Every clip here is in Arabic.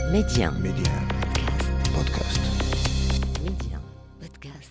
ميديان بودكاست. ميديان بودكاست.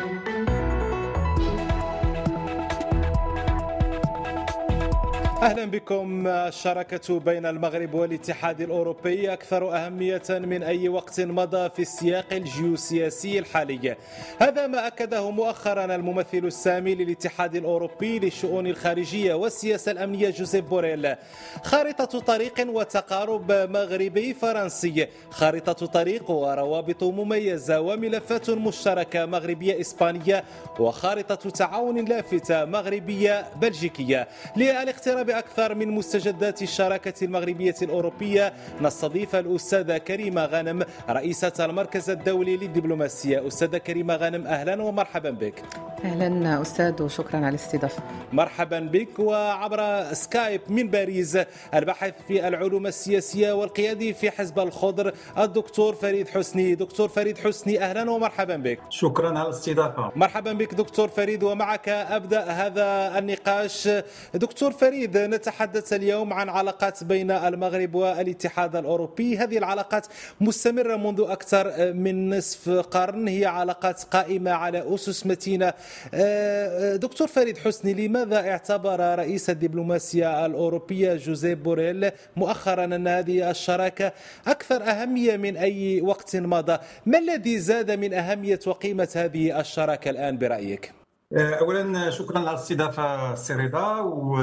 أهلا بكم. الشراكة بين المغرب والاتحاد الأوروبي أكثر أهمية من أي وقت مضى في السياق الجيوسياسي الحالي. هذا ما أكده مؤخرا الممثل السامي للاتحاد الأوروبي للشؤون الخارجية والسياسة الأمنية جوزيف بوريل. خارطة طريق وتقارب مغربي فرنسي، خارطة طريق وروابط مميزة وملفات مشتركة مغربية إسبانية، وخارطة تعاون لافتة مغربية بلجيكية. للاقتراب أكثر من مستجدات الشراكة المغربية الأوروبية نستضيف الأستاذة كريمة غانم رئيسة المركز الدولي للدبلوماسية. أستاذة كريمة غانم، أهلا ومرحبا بك. أهلا أستاذ وشكرا على الاستضافة. مرحبا بك. وعبر سكايب من باريس الباحث في العلوم السياسية والقيادي في حزب الخضر الدكتور فريد حسني. دكتور فريد حسني، أهلا ومرحبا بك. شكرا على الاستضافة. مرحبا بك دكتور فريد، ومعك أبدأ هذا النقاش. دكتور فريد، نتحدث اليوم عن علاقات بين المغرب والاتحاد الأوروبي. هذه العلاقات مستمرة منذ أكثر من نصف قرن، هي علاقات قائمة على أسس متينة. دكتور فريد حسني، لماذا اعتبر رئيس الدبلوماسية الأوروبية جوزيف بوريل مؤخرا أن هذه الشراكة أكثر أهمية من أي وقت مضى؟ ما الذي زاد من أهمية وقيمة هذه الشراكة الآن برأيك؟ أولا شكرا على الاستضافة السريرة،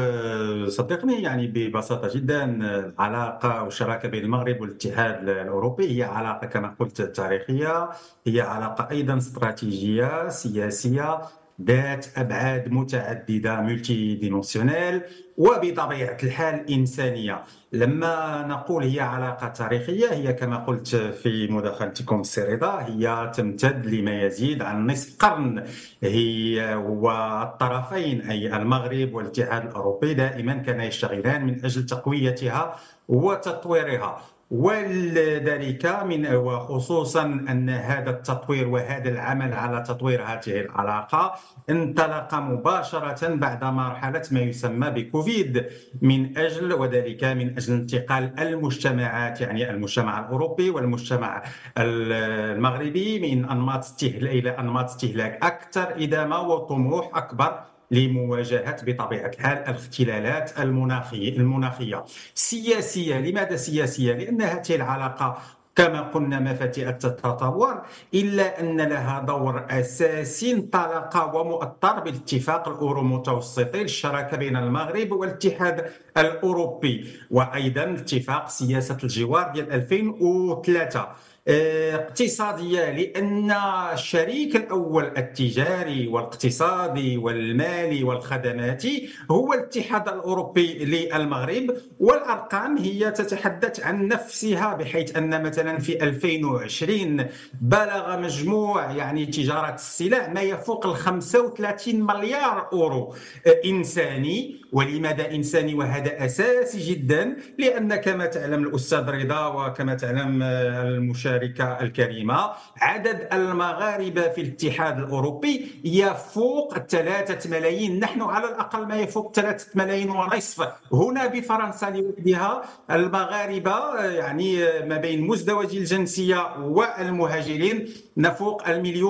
وصدقني يعني ببساطة جدا العلاقة والشراكة بين المغرب والاتحاد الأوروبي هي علاقة كما قلت تاريخية، هي علاقة أيضا استراتيجية سياسية ذات أبعاد متعددة ملتي ديمونسيونيل، وبطبيعة الحال إنسانية. لما نقول هي علاقة تاريخية، هي كما قلت في مداخلتكم السريرة هي تمتد لما يزيد عن نصف قرن. هي والطرفين أي المغرب والاتحاد الأوروبي دائما كانا يشتغلان من أجل تقويتها وتطويرها، وذلك وخصوصا أن هذا التطوير وهذا العمل على تطوير هذه العلاقة انطلق مباشرة بعد مرحلة ما يسمى بكوفيد، وذلك من أجل انتقال المجتمعات، يعني المجتمع الأوروبي والمجتمع المغربي، من أنماط استهلاك إلى أنماط استهلاك أكثر إدامة وطموح أكبر لمواجهة بطبيعة الحال الاختلالات المناخية. سياسية، لماذا سياسية؟ لأن هذه العلاقة كما قلنا مفاتيح التطور، إلا أن لها دور أساسي انطلق ومؤطر بالاتفاق الأورو متوسطي للشراكة بين المغرب والاتحاد الأوروبي، وأيضا اتفاق سياسة الجوار ديال 2003. اقتصادية، لأن الشريك الأول التجاري والاقتصادي والمالي والخدماتي هو الاتحاد الأوروبي للمغرب، والأرقام هي تتحدث عن نفسها، بحيث أن مثلا في 2020 بلغ مجموع يعني تجارة السلع ما يفوق 35 مليار أورو إنساني. ولماذا إنساني؟ وهذا أساسي جدا، لأن كما تعلم الأستاذ رضا وكما تعلم المشاركة الكريمة، عدد المغاربة في الاتحاد الأوروبي يفوق 3 ملايين، نحن على الأقل ما يفوق 3 ملايين ونصف. هنا بفرنسا لوحدها المغاربة يعني ما بين مزدوجي الجنسية والمهاجرين نفوق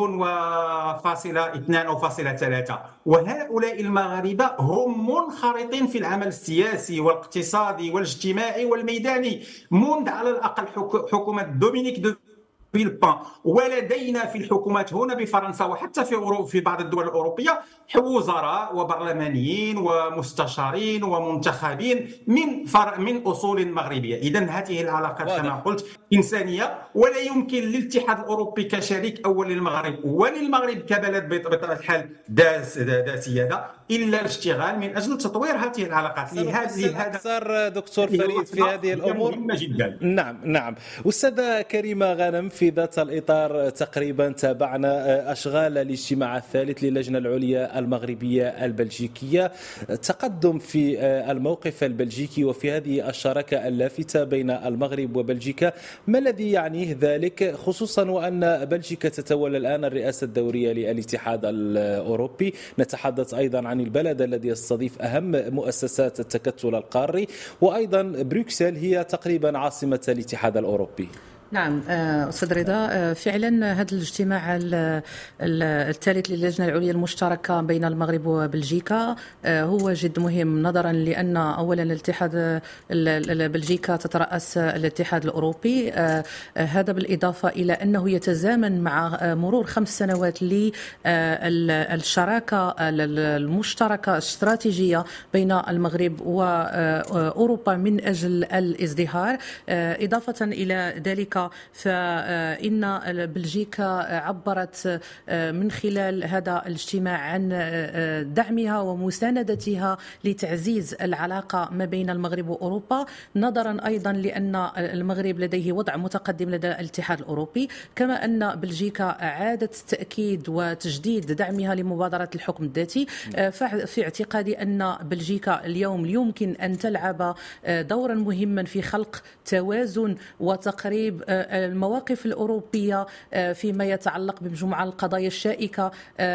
1,200,000 أو 3. وهؤلاء المغاربة هم منخرطين في العمل السياسي والاقتصادي والاجتماعي والميداني منذ على الأقل حكومة دومينيك دو فيلبان. ولدينا في الحكومات هنا بفرنسا وحتى في بعض الدول الأوروبية وزراء وبرلمانيين ومستشارين ومنتخبين من أصول مغربية. إذن هذه العلاقات كما قلت إنسانية، ولا يمكن للاتحاد الأوروبي كشريك أول للمغرب وللمغرب كبلد بطبيعة الحال ذات سيادة إلا الاشتغال من أجل تطوير هذه العلاقات. لهذا أكثر دكتور فريد في هذه الأمور مهمة جدا. نعم. أستاذة كريمة غانم، في ذات الإطار تقريبا تابعنا أشغال الاجتماع الثالث للجنة العليا المغربية البلجيكية، تقدم في الموقف البلجيكي وفي هذه الشراكة اللافتة بين المغرب وبلجيكا. ما الذي يعنيه ذلك، خصوصا وأن بلجيكا تتولى الآن الرئاسة الدورية للاتحاد الأوروبي؟ نتحدث أيضا عن عن البلد الذي يستضيف أهم مؤسسات التكتل القاري، وأيضا بروكسل هي تقريبا عاصمة الاتحاد الأوروبي. نعم أستاذ رضا، فعلا هذا الاجتماع الثالث للجنة العليا المشتركة بين المغرب وبلجيكا هو جد مهم، نظرا لأن أولا الاتحاد بلجيكا تترأس الاتحاد الأوروبي، هذا بالإضافة إلى أنه يتزامن مع مرور 5 سنوات للشراكة المشتركة الاستراتيجية بين المغرب وأوروبا من أجل الازدهار. إضافة إلى ذلك فإن بلجيكا عبرت من خلال هذا الاجتماع عن دعمها ومساندتها لتعزيز العلاقة ما بين المغرب وأوروبا، نظرا أيضا لأن المغرب لديه وضع متقدم لدى الاتحاد الأوروبي، كما أن بلجيكا أعادت تأكيد وتجديد دعمها لمبادرة الحكم الذاتي. في اعتقادي أن بلجيكا اليوم يمكن أن تلعب دورا مهما في خلق توازن وتقريب المواقف الأوروبية فيما يتعلق بمجموعة القضايا الشائكة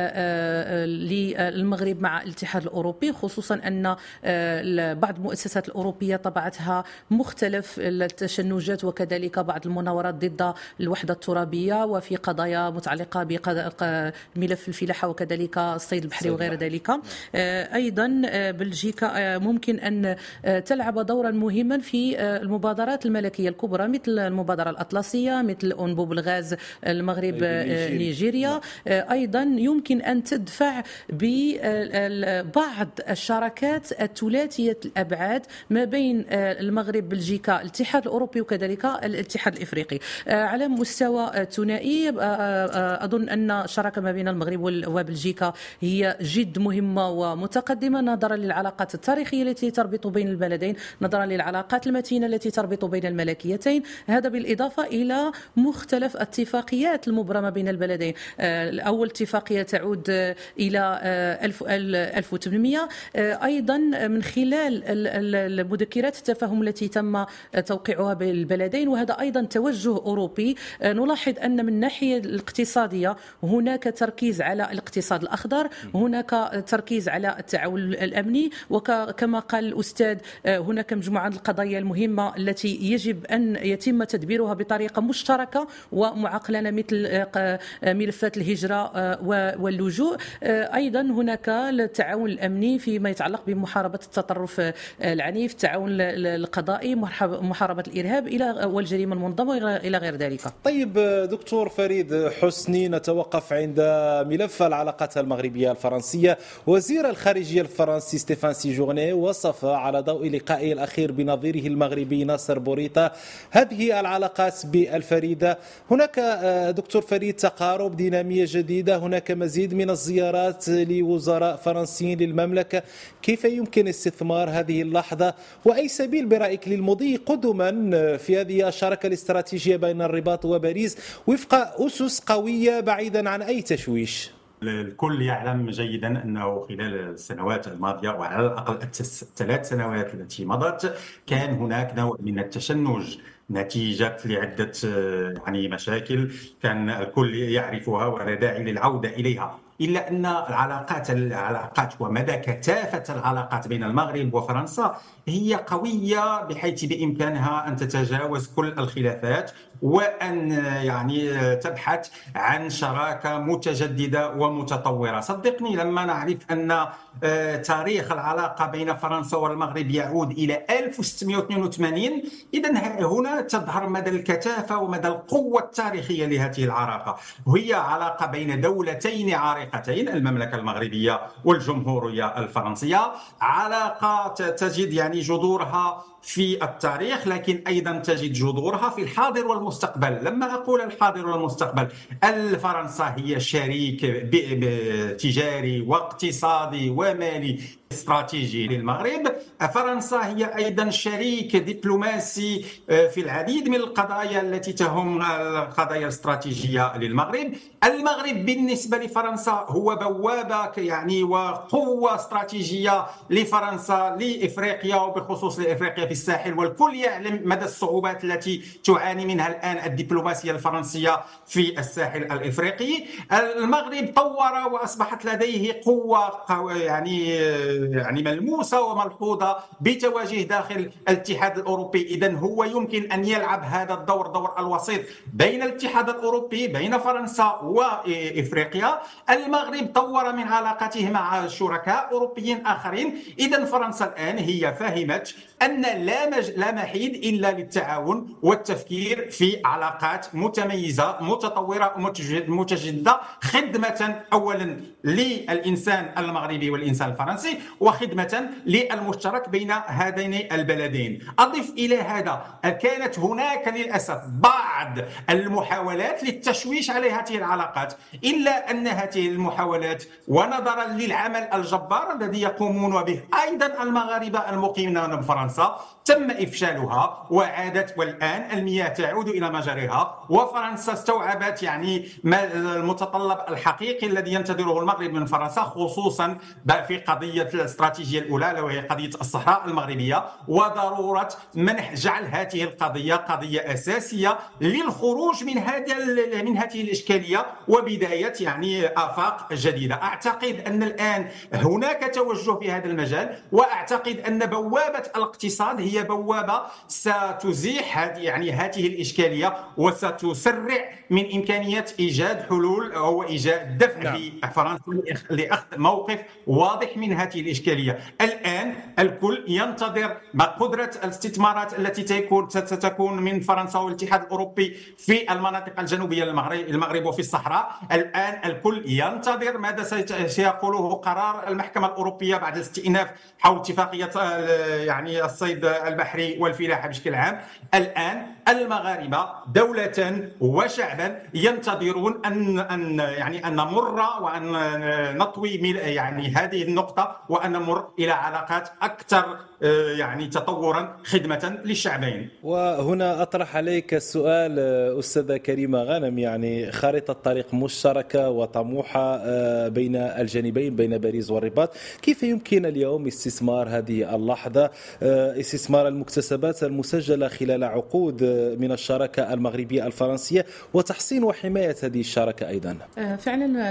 للمغرب مع الاتحاد الأوروبي، خصوصا أن بعض المؤسسات الأوروبية طبعتها مختلف التشنجات وكذلك بعض المناورات ضد الوحدة الترابية وفي قضايا متعلقة بملف الفلاحة وكذلك الصيد البحري وغير ذلك. أيضا بلجيكا ممكن أن تلعب دورا مهما في المبادرات الملكية الكبرى مثل المبادرة الأطلسية، مثل أنبوب الغاز المغرب نيجيريا. أيضا يمكن أن تدفع ببعض الشراكات الثلاثية الأبعاد ما بين المغرب بلجيكا الاتحاد الأوروبي وكذلك الاتحاد الإفريقي. على مستوى ثنائي أظن أن الشراكة ما بين المغرب وبلجيكا هي جد مهمة ومتقدمة نظرا للعلاقات التاريخية التي تربط بين البلدين، نظرا للعلاقات المتينة التي تربط بين الملكيتين، هذا بالإضافة إلى مختلف اتفاقيات المبرمة بين البلدين. الأول اتفاقية تعود إلى 1800، أيضا من خلال المذكرات التفاهم التي تم توقيعها بين البلدين، وهذا أيضا توجه أوروبي. نلاحظ أن من الناحية الاقتصادية هناك تركيز على الاقتصاد الأخضر، هناك تركيز على التعاون الأمني، وكما قال الأستاذ هناك مجموعة من القضايا المهمة التي يجب أن يتم تدبيرها بطريقة مشتركة ومعقلنة مثل ملفات الهجرة واللجوء. أيضا هناك التعاون الأمني فيما يتعلق بمحاربة التطرف العنيف، التعاون القضائي، محاربة الإرهاب والجريمة المنظمة إلى غير ذلك. طيب دكتور فريد حسني، نتوقف عند ملف العلاقات المغربية الفرنسية. وزير الخارجية الفرنسي ستيفان سيجورني وصف على ضوء لقائه الأخير بنظيره المغربي ناصر بوريطة هذه العلاقات بالفريدة. هناك دكتور فريد تقارب، دينامية جديدة، هناك مزيد من الزيارات لوزراء فرنسيين للمملكة. كيف يمكن استثمار هذه اللحظة، وأي سبيل برأيك للمضي قدما في هذه الشراكة الاستراتيجية بين الرباط وباريس وفق أسس قوية بعيدا عن أي تشويش؟ الكل يعلم جيدا أنه خلال السنوات الماضية وعلى الأقل 3 سنوات التي مضت كان هناك نوع من التشنج نتيجة لعدة مشاكل كان الكل يعرفها ولا داعي للعودة إليها، إلا أن العلاقات ومدى كثافة العلاقات بين المغرب وفرنسا هي قوية بحيث بإمكانها أن تتجاوز كل الخلافات وأن تبحث عن شراكة متجددة ومتطورة. صدقني لما نعرف أن تاريخ العلاقة بين فرنسا والمغرب يعود إلى 1682، إذن هنا تظهر مدى الكثافة ومدى القوة التاريخية لهذه العلاقة. وهي علاقة بين دولتين عريقتين، المملكة المغربية والجمهورية الفرنسية، علاقة تجد جذورها في التاريخ لكن أيضا تجد جذورها في الحاضر والمستقبل. لما أقول الحاضر والمستقبل، فرنسا هي شريك تجاري واقتصادي ومالي استراتيجي للمغرب. فرنسا هي أيضا شريك دبلوماسي في العديد من القضايا التي تهم القضايا الاستراتيجية للمغرب. المغرب بالنسبة لفرنسا هو بوابة وقوة استراتيجية لفرنسا لإفريقيا، وبخصوص لإفريقيا في الساحل، والكل يعلم مدى الصعوبات التي تعاني منها الآن الدبلوماسية الفرنسية في الساحل الإفريقي. المغرب طور وأصبحت لديه قوة يعني ملموسة وملحوظة بتواجد داخل الاتحاد الأوروبي. إذن هو يمكن أن يلعب هذا الدور، دور الوسيط بين الاتحاد الأوروبي، بين فرنسا وإفريقيا. المغرب طور من علاقته مع شركاء أوروبيين آخرين. إذن فرنسا الآن هي فهمت أن لا محيد إلا للتعاون والتفكير في علاقات متميزة متطورة متجددة، خدمة أولا للإنسان المغربي والإنسان الفرنسي، وخدمة للمشترك بين هذين البلدين. أضف إلى هذا كانت هناك للأسف بعض المحاولات للتشويش على هذه العلاقات، إلا أن هذه المحاولات ونظرا للعمل الجبار الذي يقومون به أيضا المغاربة المقيمين بفرنسا تم إفشالها وعادت، والآن المياه تعود إلى مجاريها، وفرنسا استوعبت ما المتطلب الحقيقي الذي ينتظره المغرب من فرنسا، خصوصا في قضية الاستراتيجية الأولى وهي قضية الصحراء المغربية، وضرورة منح جعل هذه القضية قضية أساسية للخروج من هذه الإشكالية وبداية آفاق جديدة. أعتقد أن الآن هناك توجه في هذا المجال، وأعتقد أن بوابة الاقتصاد هي بوابة ستزيح هذه الإشكالية وستسرع من إمكانية إيجاد حلول أو إيجاد دفع لفرنسا لأخذ موقف واضح من هذه الإشكالية. الآن الكل ينتظر ما قدرة الاستثمارات التي ستكون من فرنسا والاتحاد الأوروبي في المناطق الجنوبية المغرب وفي الصحراء. الآن الكل ينتظر ماذا سيقوله قرار المحكمة الأوروبية بعد الاستئناف حول اتفاقية الصيد البحري والفلاحة بشكل عام. الآن المغاربة دولة وشعبا ينتظرون أن نمر وأن نطوي هذه النقطة وأن نمر إلى علاقات أكثر تطورا خدمة للشعبين. وهنا أطرح عليك السؤال أستاذة كريمة غانم، خارطة طريق مشتركة وطموحة بين الجانبين، بين باريس والرباط، كيف يمكن اليوم استثمار هذه اللحظة، استثمار المكتسبات المسجلة خلال عقود من الشراكة المغربية الفرنسية وتحسين وحماية هذه الشراكة أيضا؟ فعلا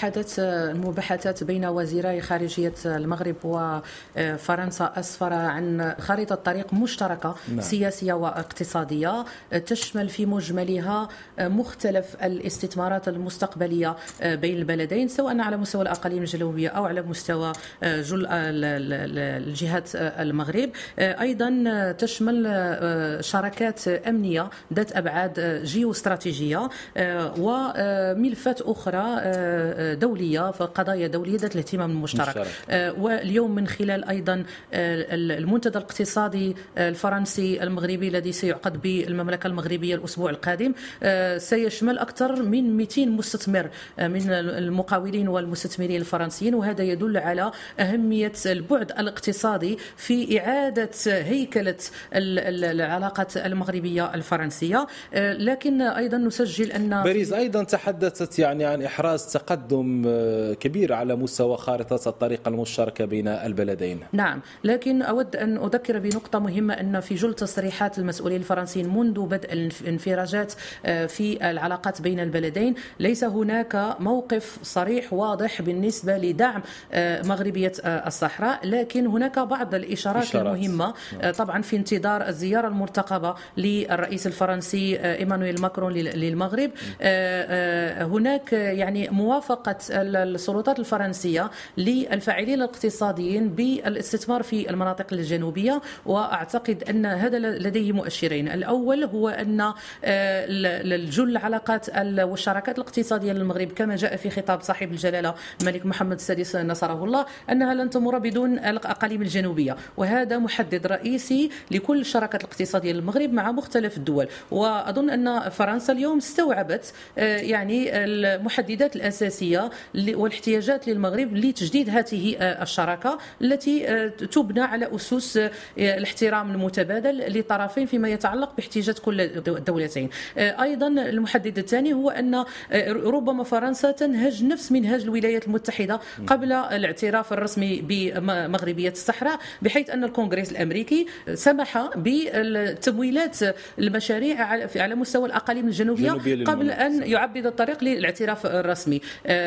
المباحثات بين وزيري خارجية المغرب وفرنسا أسفر عن خارطة طريق مشتركة سياسية واقتصادية تشمل في مجملها مختلف الاستثمارات المستقبلية بين البلدين، سواء على مستوى الأقاليم الجنوبية أو على مستوى الجهات المغرب. أيضا تشمل شراكات أمنية ذات أبعاد جيوستراتيجية وملفات أخرى دولية، فقضايا دولية ذات الاهتمام المشترك. واليوم من خلال أيضا المنتدى الاقتصادي الفرنسي المغربي الذي سيعقد بالمملكة المغربية الأسبوع القادم سيشمل أكثر من 200 مستثمر من المقاولين والمستثمرين الفرنسيين، وهذا يدل على أهمية البعد الاقتصادي في إعادة هيكلة العلاقات المغربية الفرنسية. لكن أيضا نسجل أن باريس أيضا تحدثت عن إحراز تقدم كبير على مستوى خارطة الطريق المشتركة بين البلدين. نعم، لكن أود أن أذكر بنقطة مهمة، أن في جل تصريحات المسؤولين الفرنسيين منذ بدء الانفراجات في العلاقات بين البلدين ليس هناك موقف صريح واضح بالنسبة لدعم مغربية الصحراء، لكن هناك بعض الإشارات المهمة. طبعا في انتظار الزيارة المرتقبة للرئيس الفرنسي إيمانويل ماكرون للمغرب، هناك موافقة السلطات الفرنسية للفاعلين الاقتصاديين بالاستثمار في المناطق الجنوبية. وأعتقد أن هذا لديه مؤشرين. الأول هو أن الجل العلاقات والشراكات الاقتصادية للمغرب كما جاء في خطاب صاحب الجلالة الملك محمد السادس نصره الله أنها لن تمر بدون الأقاليم الجنوبية، وهذا محدد رئيسي لكل الشراكات الاقتصادية للمغرب مع مختلف مختلف الدول. وأظن أن فرنسا اليوم استوعبت يعني المحددات الأساسية والاحتياجات للمغرب لتجديد هذه الشراكة التي تبنى على أسس الاحترام المتبادل لطرفين فيما يتعلق باحتياجات كل الدولتين. أيضا المحدد الثاني هو أن ربما فرنسا تنهج نفس منهج الولايات المتحدة قبل الاعتراف الرسمي بمغربية الصحراء، بحيث أن الكونغرس الأمريكي سمح بالتمويلات المشاريع على مستوى الأقاليم الجنوبية قبل أن يعبد الطريق للاعتراف الرسمي.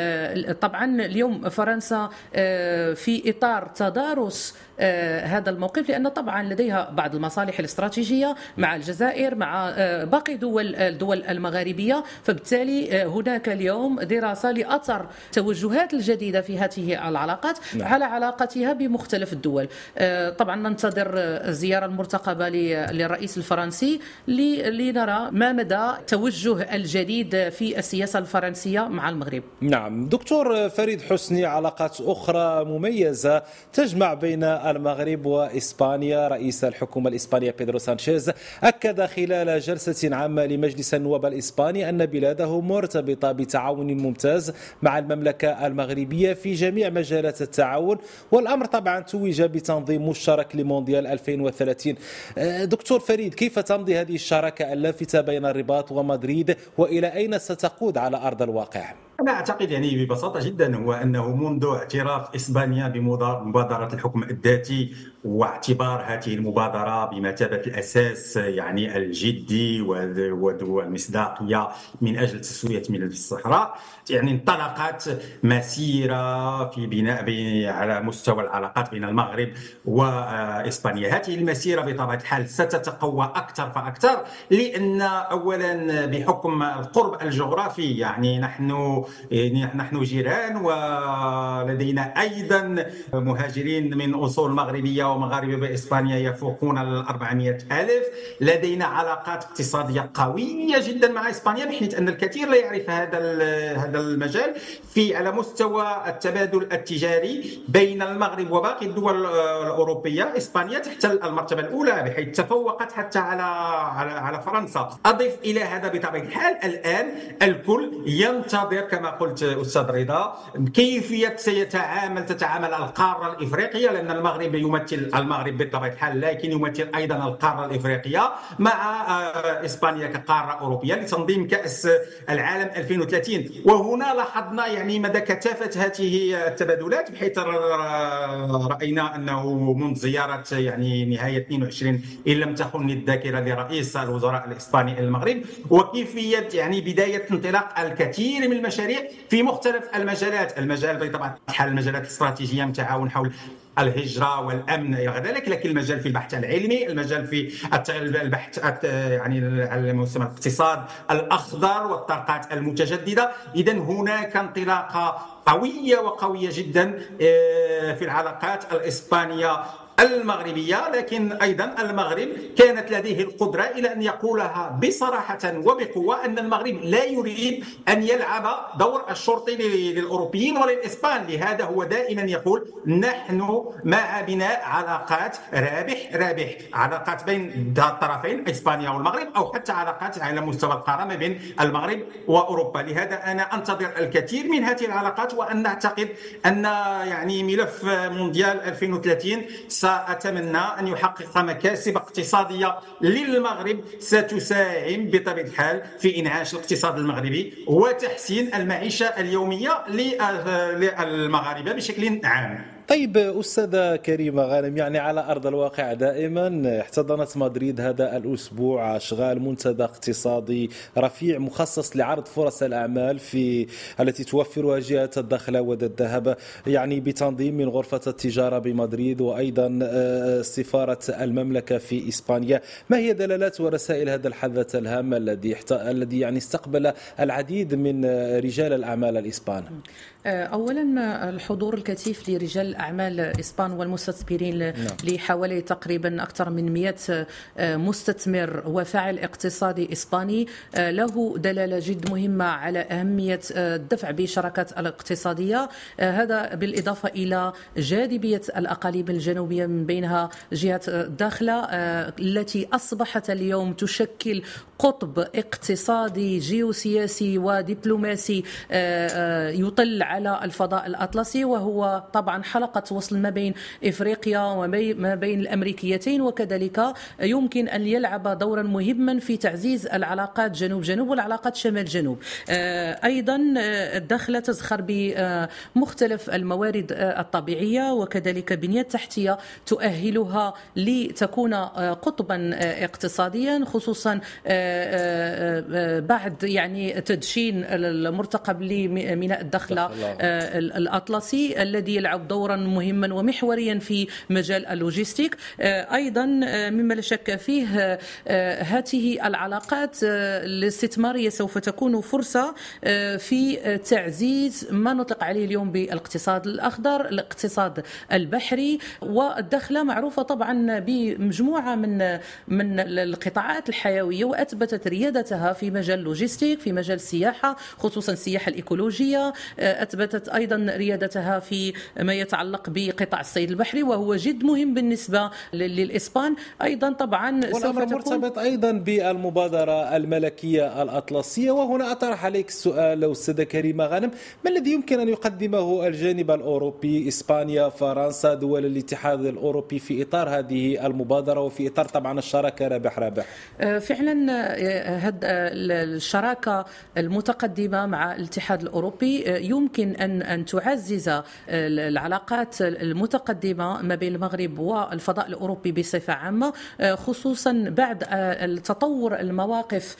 طبعا اليوم فرنسا في إطار تدارس هذا الموقف، لأن طبعا لديها بعض المصالح الاستراتيجية مع الجزائر مع باقي الدول المغاربية، فبالتالي هناك اليوم دراسة لأثر التوجهات الجديدة في هذه العلاقات على علاقتها بمختلف الدول. طبعا ننتظر الزيارة المرتقبة للرئيس الفرنسي لنرى ما مدى التوجه الجديد في السياسة الفرنسية مع المغرب. نعم دكتور فريد حسني، علاقات أخرى مميزة تجمع بين المغرب وإسبانيا. رئيس الحكومة الإسبانية بيدرو سانشيز أكد خلال جلسة عامة لمجلس النواب الإسباني أن بلاده مرتبطة بتعاون ممتاز مع المملكة المغربية في جميع مجالات التعاون، والأمر طبعا توج بتنظيم مشترك لمونديال 2030. دكتور فريد، كيف تمضي هذه الشراكة اللافتة بين الرباط ومدريد، وإلى أين ستقود على أرض الواقع؟ أنا أعتقد يعني ببساطة جدا هو أنه منذ اعتراف إسبانيا بمبادرة الحكم الذاتي واعتبار هذه المبادرة بمثابة الأساس يعني الجدي والمصداقية من أجل تسوية ملف الصحراء، يعني انطلقت مسيرة في بناء على مستوى العلاقات بين المغرب وإسبانيا. هذه المسيرة بطبيعة الحال ستتقوى أكثر فأكثر، لأن أولا بحكم القرب الجغرافي يعني نحن جيران، ولدينا أيضا مهاجرين من أصول مغربية ومغاربة بإسبانيا يفوقون 400,000. لدينا علاقات اقتصادية قوية جدا مع إسبانيا، بحيث أن الكثير لا يعرف هذا المجال على مستوى التبادل التجاري بين المغرب وباقي الدول الأوروبية. إسبانيا تحتل المرتبة الأولى، بحيث تفوقت حتى على فرنسا. أضف إلى هذا بطبيعة الحال الآن الكل ينتظر كما قلت أستاذ رضا كيفية تتعامل القارة الإفريقية، لأن المغرب يمثل المغرب بطبيعة الحال، لكن يمثل أيضا القارة الإفريقية مع إسبانيا كقارة أوروبية لتنظيم كأس العالم 2030. وهنا لاحظنا يعني مدى كثافة هذه التبادلات، بحيث رأينا أنه منذ زيارة يعني نهاية 22 إن لم تخن الذاكرة لرئيس الوزراء الإسباني المغرب، وكيفية يعني بداية انطلاق الكثير من المشاريع في مختلف المجال بطبيعة الحال المجالات الاستراتيجية من تعاون حول الهجرة والأمن إلى غير ذلك، لكن المجال في البحث العلمي، المجال في البحث يعني على مستوى الاقتصاد الأخضر والطاقات المتجددة. إذن هناك انطلاقة قوية جدا في العلاقات الإسبانية المغربية. لكن أيضا المغرب كانت لديه القدرة إلى أن يقولها بصراحة وبقوة أن المغرب لا يريد أن يلعب دور الشرطي للأوروبيين وللإسبان. لهذا هو دائما يقول نحن مع بناء علاقات رابح، علاقات بين الطرفين إسبانيا والمغرب، أو حتى علاقات على مستوى القارة ما بين المغرب وأوروبا. لهذا أنا أنتظر الكثير من هذه العلاقات، وأن أعتقد أن يعني ملف مونديال 2030 أتمنى أن يحقق مكاسب اقتصادية للمغرب ستساهم بطبيعة الحال في إنعاش الاقتصاد المغربي وتحسين المعيشة اليومية للمغاربة بشكل عام. طيب أستاذة كريمة غانم، يعني على أرض الواقع دائما احتضنت مدريد هذا الأسبوع أشغال منتدى اقتصادي رفيع مخصص لعرض فرص الأعمال التي توفرها جهة الدخل والذهب، يعني بتنظيم من غرفة التجارة بمدريد وأيضا سفارة المملكة في إسبانيا. ما هي دلالات ورسائل هذا الحدث الهام الذي يعني استقبل العديد من رجال الأعمال الإسبان؟ أولا الحضور الكثيف لرجال الأعمال إسبان والمستثمرين لحوالي تقريبا أكثر من 100 مستثمر وفاعل اقتصادي إسباني له دلالة جد مهمة على أهمية الدفع بالشراكات الاقتصادية. هذا بالإضافة إلى جاذبية الأقاليم الجنوبية من بينها جهة الداخلة التي أصبحت اليوم تشكل قطب اقتصادي جيوسياسي ودبلوماسي يطل على الفضاء الأطلسي، وهو طبعا حلقة وصل ما بين إفريقيا وما بين الأمريكيتين، وكذلك يمكن أن يلعب دورا مهما في تعزيز العلاقات جنوب-جنوب والعلاقات شمال-جنوب. أيضا الداخلة تزخر بمختلف الموارد الطبيعية وكذلك بنية تحتية تؤهلها لتكون قطبا اقتصاديا، خصوصا بعد يعني تدشين المرتقب لميناء الداخلة الأطلسي الذي يلعب دورا مهما ومحوريا في مجال اللوجستيك. أيضا مما لا شك فيه هذه العلاقات الاستثمارية سوف تكون فرصة في تعزيز ما نطلق عليه اليوم بالاقتصاد الأخضر، الاقتصاد البحري. والداخلة معروفة طبعا بمجموعة من القطاعات الحيوية وأثبتت ريادتها في مجال اللوجستيك، في مجال السياحة خصوصا السياحة الإيكولوجية، أثبتت أيضا ريادتها في ما يتعلق بقطاع الصيد البحري وهو جد مهم بالنسبة للإسبان. أيضا طبعا والأمر مرتبط أيضا بالمبادرة الملكية الأطلسية. وهنا أطرح عليك السؤال أستاذة كريمة غانم، ما الذي يمكن أن يقدمه الجانب الأوروبي، إسبانيا، فرنسا، دول الاتحاد الأوروبي في إطار هذه المبادرة وفي إطار طبعا الشراكة رابح؟ فعلا الشراكة المتقدمة مع الاتحاد الأوروبي يمكن أن تعزز العلاقات المتقدمة ما بين المغرب والفضاء الأوروبي بصفة عامة، خصوصا بعد التطور المواقف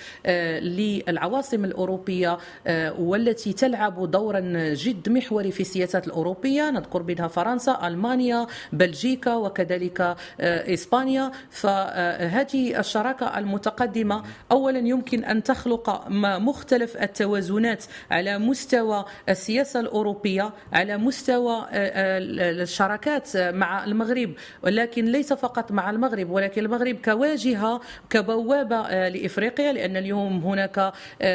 للعواصم الأوروبية والتي تلعب دورا جد محوري في السياسات الأوروبية، نذكر منها فرنسا، ألمانيا، بلجيكا وكذلك إسبانيا. فهذه الشراكة المتقدمة أولا يمكن أن تخلق مختلف التوازنات على مستوى السياسة الأوروبية، على مستوى الشراكات مع المغرب، ولكن ليس فقط مع المغرب ولكن المغرب كواجهة كبوابة لإفريقيا، لأن اليوم هناك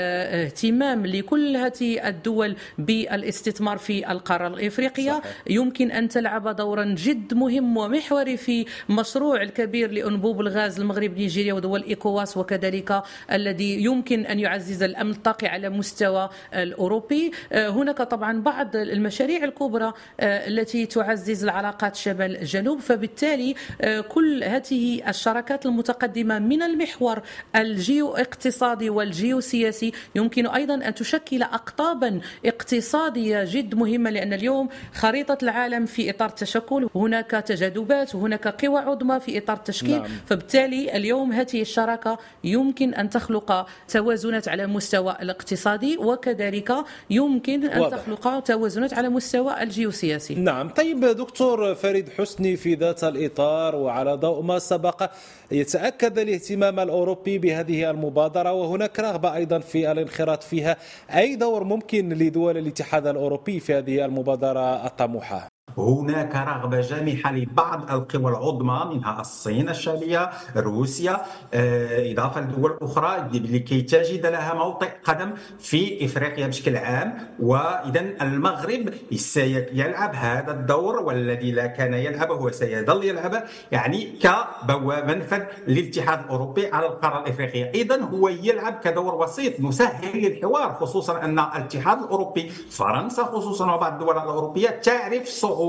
اهتمام لكل هذه الدول بالاستثمار في القارة الإفريقية. صحيح. يمكن أن تلعب دورا جد مهم ومحوري في مشروع الكبير لأنبوب الغاز المغرب نيجيريا ودول إيكواس، وكذلك الذي يمكن أن يعزز الأمن الطاقي على مستوى الأوروبي. هناك طبعا بعض المشاريع الكبرى التي تعزز العلاقات شمال جنوب. فبالتالي كل هذه الشراكات المتقدمة من المحور الجيو اقتصادي والجيو سياسي يمكن أيضا أن تشكل أقطابا اقتصادية جد مهمة، لأن اليوم خريطة العالم في إطار التشكل، هناك تجاذبات وهناك قوى عظمى في إطار التشكيل. نعم. فبالتالي اليوم هذه الشراكة يمكن أن تخلق توازنات على مستوى الاقتصادي وكذلك يمكن أن تخلق توازنات على مستوى الجيوسياسي. نعم. طيب دكتور فريد حسني، في ذات الإطار وعلى ضوء ما سبق، يتأكد الاهتمام الأوروبي بهذه المبادرة وهناك رغبة أيضا في الانخراط فيها، أي دور ممكن لدول الاتحاد الأوروبي في هذه المبادرة الطموحة؟ هناك رغبة جامحة لبعض القوى العظمى منها الصين الشعبية، روسيا، إضافة لدول أخرى لكي تجد لها موطئ قدم في إفريقيا بشكل عام. وإذا المغرب سيلعب هذا الدور، والذي لا كان يلعبه وسيظل يلعبه، يعني كبوابة منفذ للاتحاد الأوروبي على القارة الإفريقية. إذا هو يلعب كدور وسيط مسهل للحوار، خصوصا أن الاتحاد الأوروبي، فرنسا خصوصا وبعض الدول الأوروبية تعرف صعوبات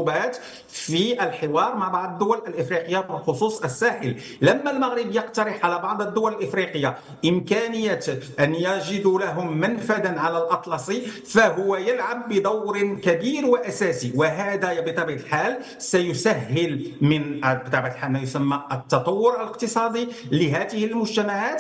في الحوار مع بعض الدول الإفريقية بخصوص الساحل. لما المغرب يقترح على بعض الدول الإفريقية إمكانية أن يجدوا لهم منفذا على الأطلسي، فهو يلعب بدور كبير وأساسي، وهذا بطبيعة الحال سيسهل من بطبيعة الحال ما يسمى التطور الاقتصادي لهذه المجتمعات،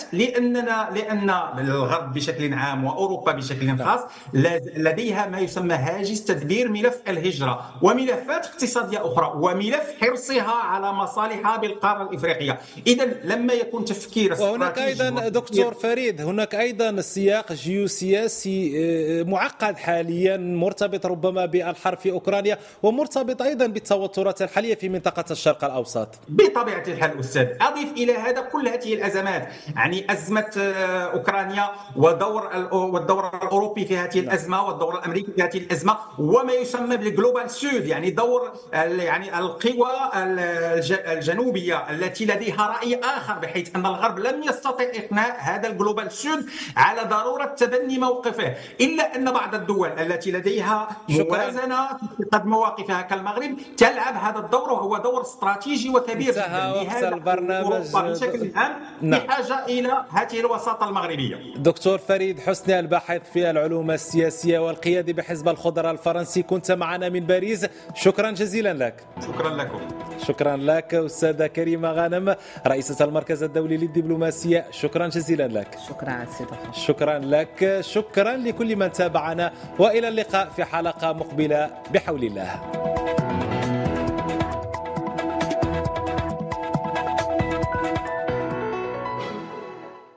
لأن الغرب بشكل عام وأوروبا بشكل خاص لديها ما يسمى هاجس تدبير ملف الهجرة وملف ملفات اقتصادية أخرى وملف حرصها على مصالحها بالقارة الإفريقية. إذا لما يكون تفكير وهناك أيضا دكتور فريد، هناك أيضا سياق جيوسياسي معقد حاليا مرتبط ربما بالحرب في أوكرانيا ومرتبط أيضا بالتوترات الحالية في منطقة الشرق الأوسط. بطبيعة الحال أستاذ، أضيف إلى هذا كل هذه الأزمات، يعني أزمة أوكرانيا والدور الأوروبي في هذه الأزمة والدور الأمريكي في هذه الأزمة وما يسمى بالجلوبال سود، يعني دور يعني القوى الجنوبية التي لديها رأي آخر، بحيث أن الغرب لم يستطع إقناع هذا الجلوبال سود على ضرورة تبني موقفه، إلا أن بعض الدول التي لديها موازنة في قد مواقفها كالمغرب تلعب هذا الدور، وهو دور استراتيجي وكبير جدا. لهذا البرنامج بشكل عام بحاجة إلى هذه الوساطة المغربية. دكتور فريد حسني، الباحث في العلوم السياسية والقيادي بحزب الخضر الفرنسي، كنت معنا من باريس، شكرا جزيلا لك. شكرا لكم. شكرا لك. أستاذة كريمة غانم رئيسة المركز الدولي للدبلوماسية، شكرا جزيلا لك. شكرا على الاستضافة. شكرا لك. شكرا لكل من تابعنا، وإلى اللقاء في حلقة مقبلة بحول الله.